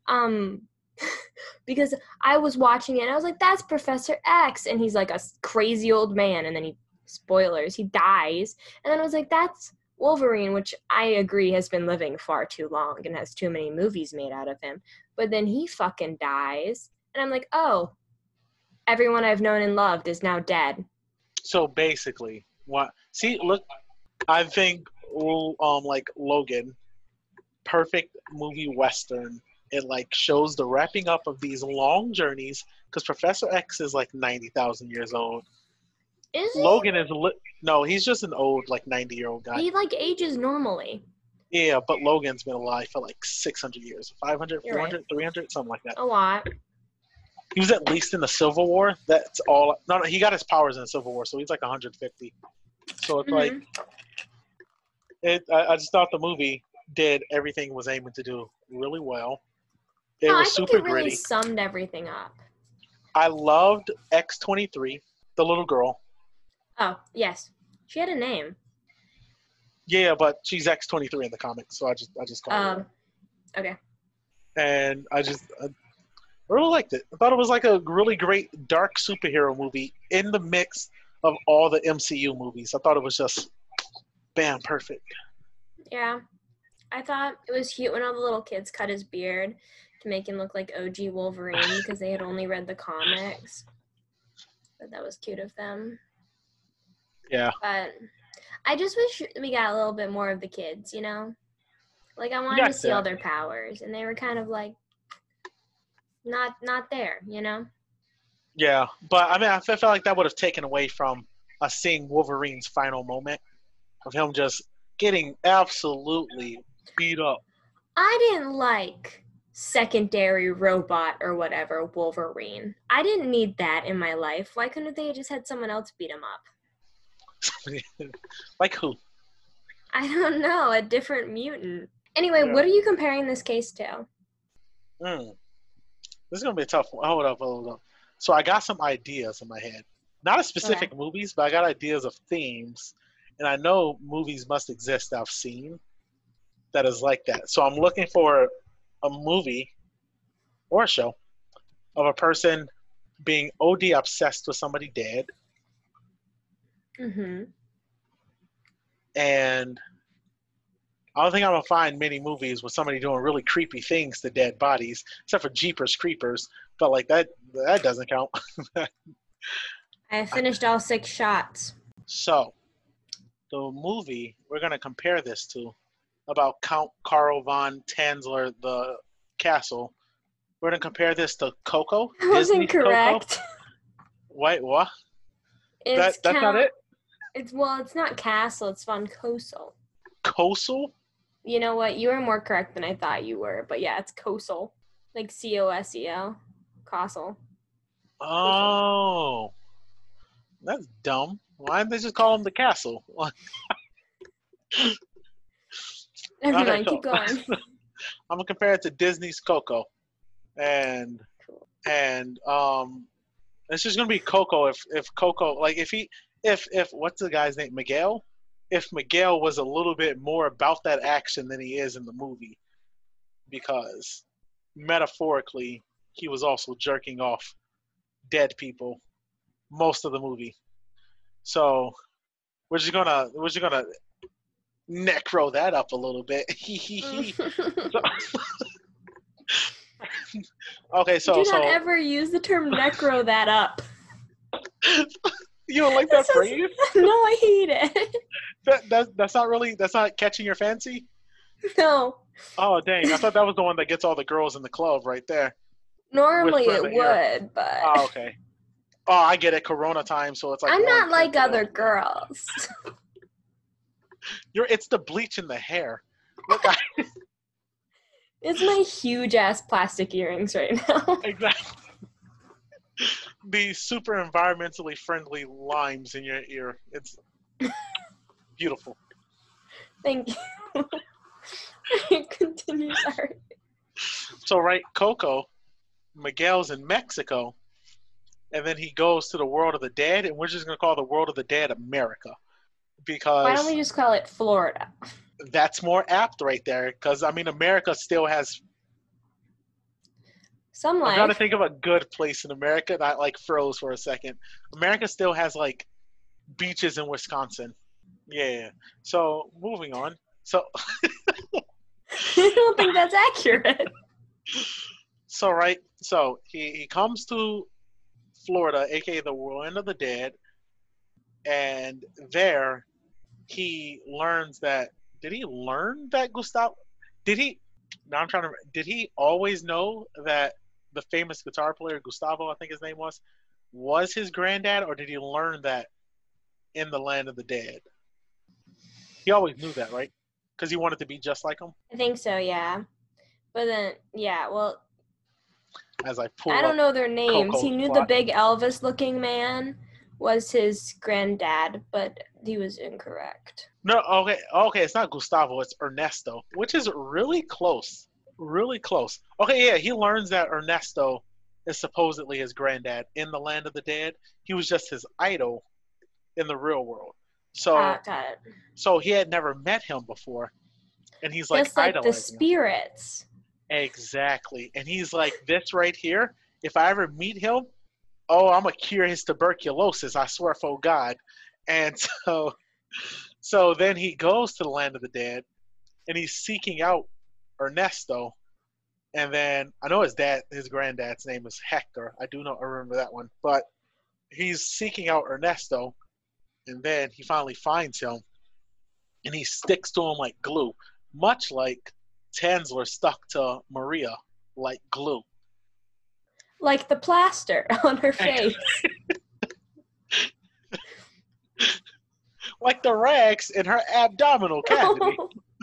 because I was watching it and I was like, that's Professor X, and he's like a crazy old man, and then he dies, and then I was like, that's Wolverine, which I agree has been living far too long and has too many movies made out of him, but then he fucking dies, and I'm like, oh, everyone I've known and loved is now dead. So basically, look, I think like Logan, perfect movie western. It like shows the wrapping up of these long journeys because Professor X is like 90,000 years old. Is he? Logan is no, he's just an old like 90-year-old guy. He like ages normally. Yeah, but Logan's been alive for like 600 years, 500, You're 400, right. 300, something like that. A lot. He was at least in the Civil War. That's all. No, he got his powers in the Civil War, so he's like 150. So it's like, I just thought the movie did everything it was aiming to do really well. It was super it really gritty. Summed everything up. I loved X-23, the little girl. Oh, yes. She had a name. Yeah, but she's X-23 in the comics, so I just called her. Okay. And I really liked it. I thought it was like a really great dark superhero movie in the mix of all the MCU movies. I thought it was just, bam, perfect. Yeah. I thought it was cute when all the little kids cut his beard to make him look like OG Wolverine because they had only read the comics. But that was cute of them. Yeah. But I just wish we got a little bit more of the kids, you know? Like, I wanted to see all their powers, and they were kind of like not there, you know? Yeah, but I mean, I felt like that would have taken away from us seeing Wolverine's final moment of him just getting absolutely beat up. I didn't like secondary robot or whatever Wolverine. I didn't need that in my life. Why couldn't they have just had someone else beat him up? Like who? I don't know. A different mutant. Anyway, What are you comparing this case to? This is going to be a tough one. Hold up. So I got some ideas in my head. Not a specific movies, but I got ideas of themes. And I know movies must exist that I've seen that is like that. So I'm looking for a movie or a show of a person being OD obsessed with somebody dead. Mm-hmm. And I don't think I'm going to find many movies with somebody doing really creepy things to dead bodies, except for Jeepers Creepers. But like that doesn't count. I finished all 6 shots. So, the movie we're going to compare this to about Count Carl von Tanzler, the castle. We're going to compare this to Coco. That was incorrect. Coco. Wait, what? That's not it? It's not castle, it's von Cosel. Cosel? You know what? You were more correct than I thought you were, but yeah, it's Cosel. Like Cosel. Cosel. Oh. That's dumb. Why didn't they just call him the castle? Never mind, keep going. I'm gonna compare it to Disney's Coco, and it's just gonna be Coco if Coco like if what's the guy's name, Miguel? If Miguel was a little bit more about that action than he is in the movie, because metaphorically he was also jerking off dead people most of the movie. So we're just gonna necro that up a little bit. Okay, Do not ever use the term necro that up. You don't like that phrase? No, I hate it. That's not catching your fancy? No. Oh dang, I thought that was the one that gets all the girls in the club right there. Normally it would, but oh, okay. Oh, I get it, Corona time, so it's like I'm not like other girls. It's the bleach in the hair. Look, it's my huge ass plastic earrings right now. Exactly. The super environmentally friendly limes in your ear. It's beautiful. Thank you. Continue, sorry. So, right, Coco, Miguel's in Mexico, and then he goes to the world of the dead, and we're just going to call the world of the dead America. Because why don't we just call it Florida? That's more apt right there, because, I mean, America still has... some life. I'm trying to think of a good place in America, and I, like, froze for a second. America still has, like, beaches in Wisconsin. Yeah. So, moving on. So... I don't think that's accurate. So, right, he comes to Florida, aka the Land of the Dead, and there he learns that. Did he learn that Gustavo? Did he? Now I'm trying to. Did he always know that the famous guitar player Gustavo, I think his name was his granddad, or did he learn that in the Land of the Dead? He always knew that, right? Because he wanted to be just like him? I think so, yeah. But then, yeah, well... As I pull I don't know their names. Coco's he knew plot. The big Elvis-looking man was his granddad, but he was incorrect. No, okay, it's not Gustavo, it's Ernesto, which is really close. Really close. Okay, yeah, he learns that Ernesto is supposedly his granddad in the Land of the Dead. He was just his idol in the real world. So, got it. So he had never met him before, and he's like just like idolizing the spirits. him. Exactly, and he's like, this right here. If I ever meet him, oh, I'm gonna cure his tuberculosis. I swear for God. And so then he goes to the Land of the Dead, and he's seeking out Ernesto. And then I know his granddad's name is Hector. I remember that one. But he's seeking out Ernesto. And then he finally finds him, and he sticks to him like glue, much like Tansler stuck to Maria like glue. Like the plaster on her face. Like the rags in her abdominal cavity.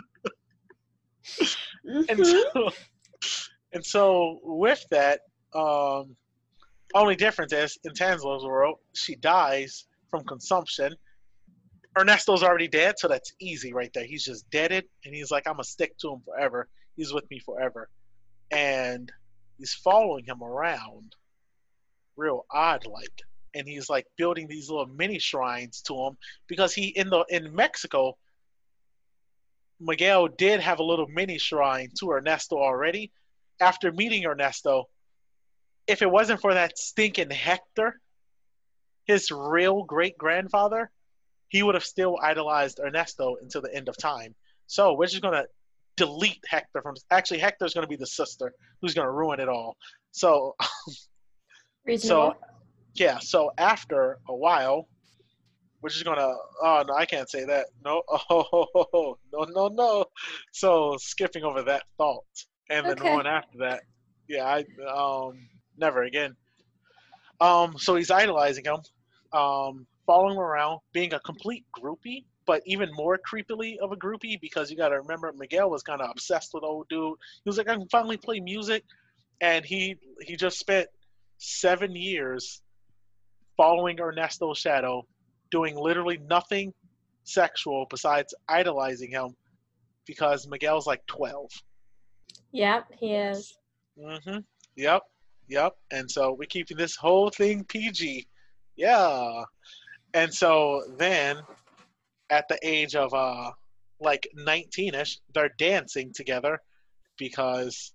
Mm-hmm. And so with that, only difference is in Tansler's world, she dies from consumption. Ernesto's already dead, so that's easy right there. He's just deaded, and he's like, I'm going to stick to him forever. He's with me forever. And he's following him around real odd-like. And he's like building these little mini shrines to him because in Mexico, Miguel did have a little mini shrine to Ernesto already. After meeting Ernesto, if it wasn't for that stinking Hector, his real great-grandfather, he would have still idolized Ernesto until the end of time. So we're just going to delete Hector from... Actually, Hector's going to be the sister who's going to ruin it all. So... Reasonable. So after a while, we're just going to... Oh, no, I can't say that. No. No. So skipping over that thought. And then one after that. Yeah, never again. So he's idolizing him, following him around, being a complete groupie, but even more creepily of a groupie because you got to remember Miguel was kind of obsessed with old dude. He was like, I can finally play music, and he just spent 7 years following Ernesto's shadow, doing literally nothing sexual besides idolizing him because Miguel's like 12. Yep, he is. Mm-hmm. Yep. And so we're keeping this whole thing PG. Yeah. And so then at the age of like 19ish, they're dancing together because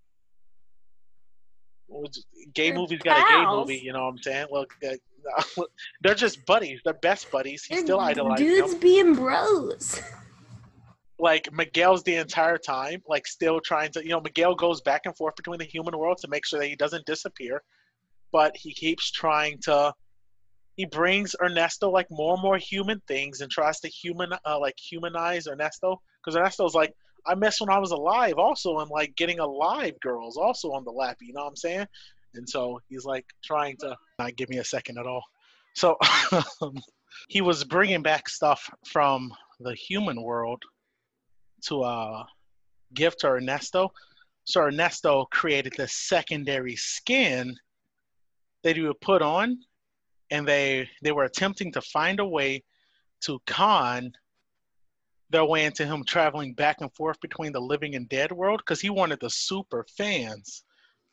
gay They're movie's got a gay movie, pals. you know what I'm saying? Look, they're just buddies. They're best buddies. He's They're still idolizing him. dudes being bros. Like Miguel's the entire time, like still trying to, Miguel goes back and forth between the human world to make sure that he doesn't disappear, but he keeps trying to. He brings Ernesto like more and more human things and tries to humanize Ernesto because Ernesto's like, I miss when I was alive also and like getting alive girls also on the lap, you know what I'm saying? And so he's like trying to not give me a second at all. So he was bringing back stuff from the human world to give to Ernesto. So Ernesto created this secondary skin that he would put on, and they were attempting to find a way to con their way into him traveling back and forth between the living and dead world because he wanted the super fans.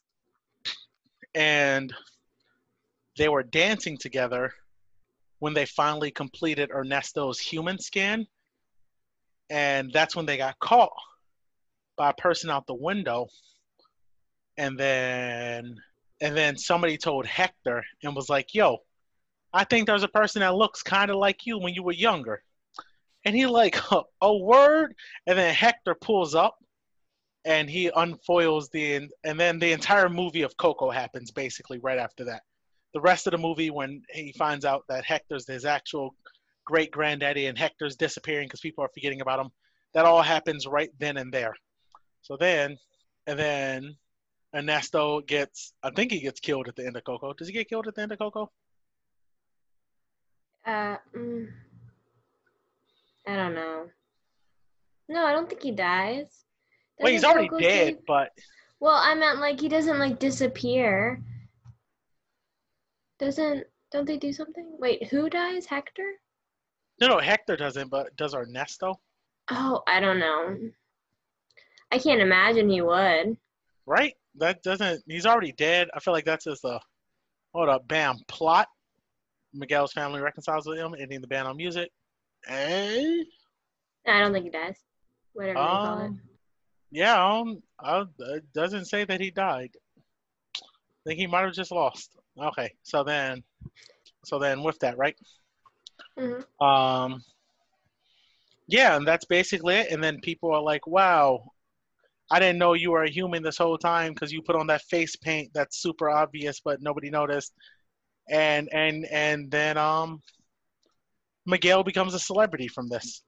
And they were dancing together when they finally completed Ernesto's human skin, and that's when they got caught by a person out the window. And then somebody told Hector and was like, yo, I think there's a person that looks kind of like you when you were younger. And he like, a word? And then Hector pulls up and he unfoils and then the entire movie of Coco happens basically right after that. The rest of the movie, when he finds out that Hector's his actual great granddaddy and Hector's disappearing because people are forgetting about him, that all happens right then and there. So then Ernesto I think he gets killed at the end of Coco. Does he get killed at the end of Coco? I don't know. No, I don't think he dies. Well, he's already dead, but... Well, I meant like he doesn't like disappear. Don't they do something? Wait, who dies? Hector? No, Hector doesn't, but does Ernesto? Oh, I don't know. I can't imagine he would. Right? He's already dead. I feel like that's just hold up, bam, plot. Miguel's family reconciles with him, ending the ban on music. I don't think he dies. Whatever you call it. Yeah, it doesn't say that he died. I think he might have just lost. Okay, so then with that, right? Mm-hmm. Yeah, and that's basically it. And then people are like, wow, I didn't know you were a human this whole time because you put on that face paint that's super obvious, but nobody noticed. And then Miguel becomes a celebrity from this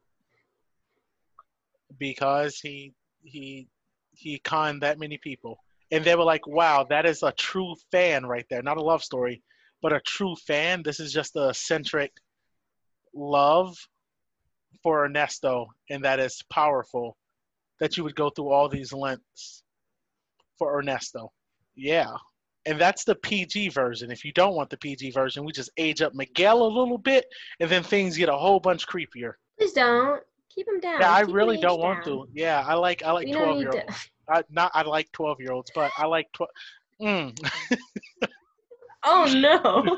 because he conned that many people. And they were like, wow, that is a true fan right there. Not a love story, but a true fan. This is just a eccentric love for Ernesto, and that is powerful that you would go through all these lengths for Ernesto. Yeah. And that's the PG version. If you don't want the PG version, we just age up Miguel a little bit, and then things get a whole bunch creepier. Please don't. Keep him down. Yeah, I Keep really don't want to. Yeah, I like 12-year-olds. I like 12-year-olds, but I like 12. Oh no.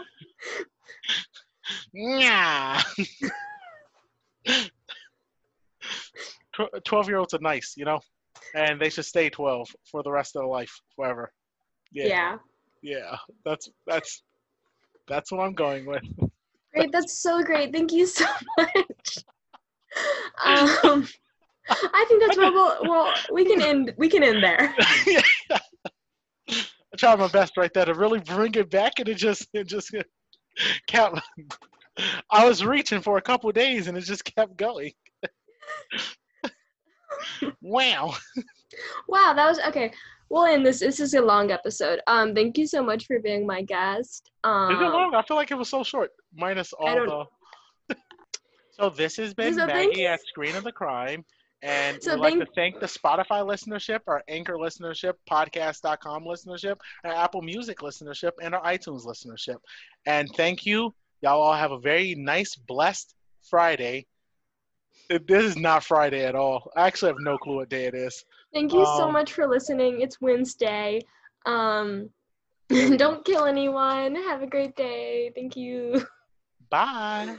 Yeah. 12-year-olds are nice, and they should stay 12 for the rest of their life, forever. Yeah. That's what I'm going with. Great, that's so great. Thank you so much. I think that's well, we can end there. I tried my best right there to really bring it back, and it just kept. I was reaching for a couple of days, and it just kept going. Wow. Wow, that was okay. We'll end this. This is a long episode. Thank you so much for being my guest. Is it long? I feel like it was so short, minus all the. So this has been Maggie at Screen of the Crime. And we'd like to thank the Spotify listenership, our Anchor listenership, podcast.com listenership, our Apple Music listenership, and our iTunes listenership. And thank you. Y'all all have a very nice, blessed Friday. This is not Friday at all. I actually have no clue what day it is. Thank you so much for listening. It's Wednesday. Don't kill anyone. Have a great day. Thank you. Bye.